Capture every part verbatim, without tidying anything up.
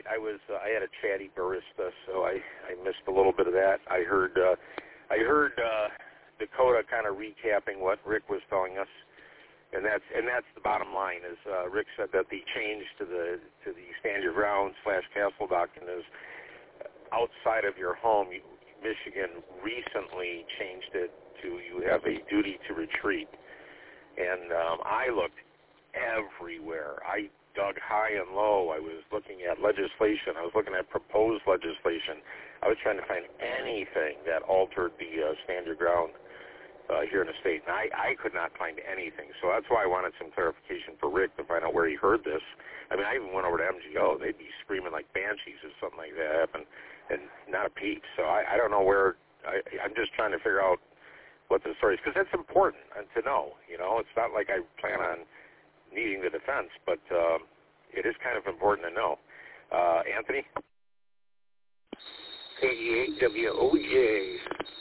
I was uh, I had a chatty barista, so I, I missed a little bit of that. I heard uh, I heard uh, Dakota kind of recapping what Rick was telling us, and that's and that's the bottom line. Is uh, Rick said that the change to the to the stand your ground slash castle doctrine is outside of your home. You, Michigan recently changed it to you have a duty to retreat, and um, I looked everywhere. I dug high and low. I was looking at legislation. I was looking at proposed legislation. I was trying to find anything that altered the uh, stand your ground uh, here in the state, and I, I could not find anything. So that's why I wanted some clarification for Rick to find out where he heard this. I mean, I even went over to M G O. They'd be screaming like banshees if something like that happened, and not a peep. So I, I don't know where. I, I'm just trying to figure out what the story is, because that's important to know. You know, it's not like I plan on needing the defense, but uh, it is kind of important to know. Uh, Anthony? eighty-eight W O J.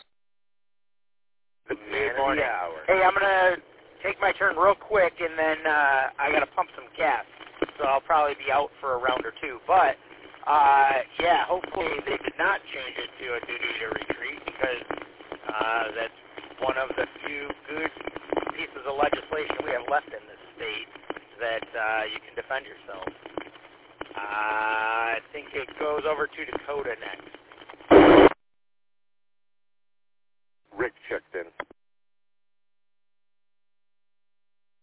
The man of the hour. Hey, I'm going to take my turn real quick, and then uh, I got to pump some gas, so I'll probably be out for a round or two. But, uh, yeah, hopefully they did not change it to a duty to retreat, because uh, that's one of the few good pieces of legislation we have left in this state that uh, you can defend yourself. Uh, I think it goes over to Dakota next. Rick checked in.